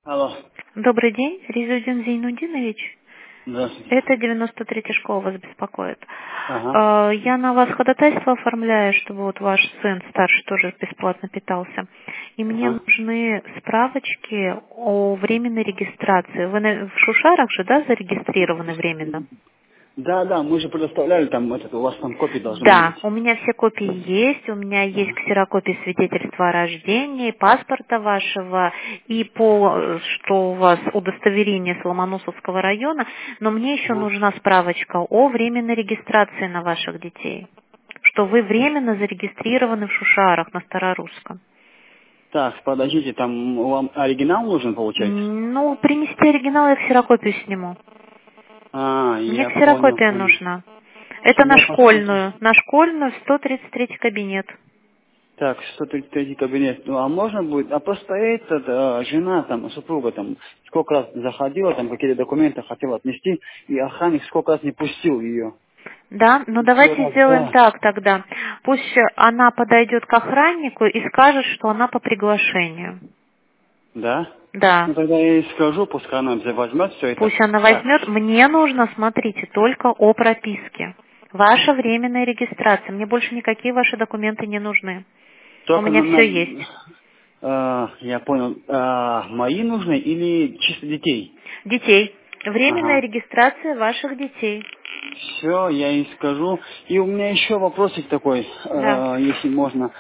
Алло. Добрый день, Резудин Зейнудинович. Здравствуйте. Это 93-я школа вас беспокоит. Ага. Я на вас ходатайство оформляю, чтобы вот ваш сын старший тоже бесплатно питался. И мне Ага. нужны справочки о временной регистрации. Вы в Шушарах же, да, зарегистрированы временно? Да, мы же предоставляли там у вас там копии должны Да, быть. у меня все копии есть, у меня есть Ага. ксерокопии свидетельства о рождении, паспорта вашего и что у вас удостоверение с Ломоносовского района, но мне еще Ага. нужна справочка о временной регистрации на ваших детей, что вы временно зарегистрированы в Шушарах на Старорусском. Так, подождите, там вам оригинал нужен, получается? Ну, принести оригинал, я ксерокопию сниму. Мне Я понял. ксерокопия нужна. Это Я посмотрю. на школьную 133 кабинет. Так, 133 кабинет. Ну, а можно будет? А просто жена, там, супруга, там, сколько раз заходила, там, какие-то документы хотела отнести, и охранник сколько раз не пустил ее. Да, ну Еще давайте раз, сделаем да. так тогда. Пусть она подойдет к охраннику и скажет, что она по приглашению. Да? Да, Ну, тогда я ей скажу, пускай она возьмет все это. пусть она Так, возьмет. Мне нужно, смотрите, только о прописке. Ваша временная регистрация. Мне больше никакие ваши документы не нужны. У только меня все есть. я понял. Мои нужны или чисто детей? Детей. Временная Ага. регистрация ваших детей. Все, я ей скажу. И у меня еще вопросик такой, Да. если можно.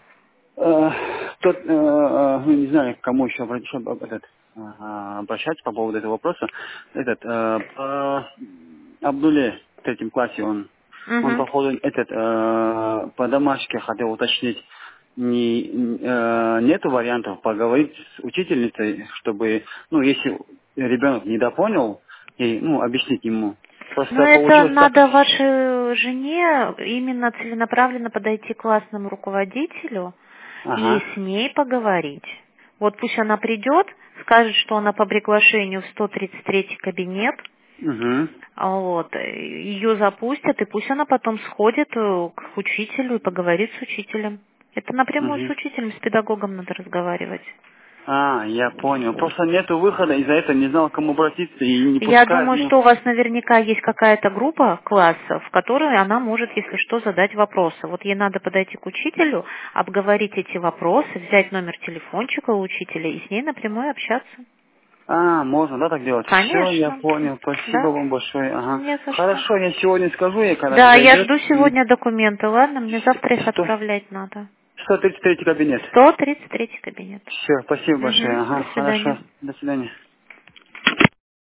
Ну, не знаю, к кому еще обращаться по поводу этого вопроса. По Абдуле в третьем классе он Угу. походу по домашке хотел уточнить, нету вариантов поговорить с учительницей, чтобы, ну, если ребенок недопонял, и, ну, объяснить ему. Но Просто это получилось так. надо вашей жене именно целенаправленно подойти к классному руководителю и Ага. с ней поговорить. Вот пусть она придет, скажет, что она по приглашению в 133 кабинет, Угу. вот, ее запустят, и пусть она потом сходит к учителю и поговорит с учителем. Это напрямую с Угу. учителем, с педагогом надо разговаривать. Я понял. Просто нету выхода, из-за этого не знал, к кому обратиться и не Я пускают. думаю, Ну, что у вас наверняка есть какая-то группа классов, в которой она может, если что, задать вопросы. Вот ей надо подойти к учителю, обговорить эти вопросы, взять номер телефончика у учителя и с ней напрямую общаться. можно, да, так делать? Все, я Конечно. понял. Спасибо Да. вам большое. Ага. Не за что. Хорошо, я сегодня скажу ей, когда Да, я подойдет. жду И сегодня документы, ладно? Мне завтра их 100, отправлять надо. 133 кабинет. 133 кабинет. Все, спасибо большое. Угу. До Ага, свидания. хорошо. До свидания.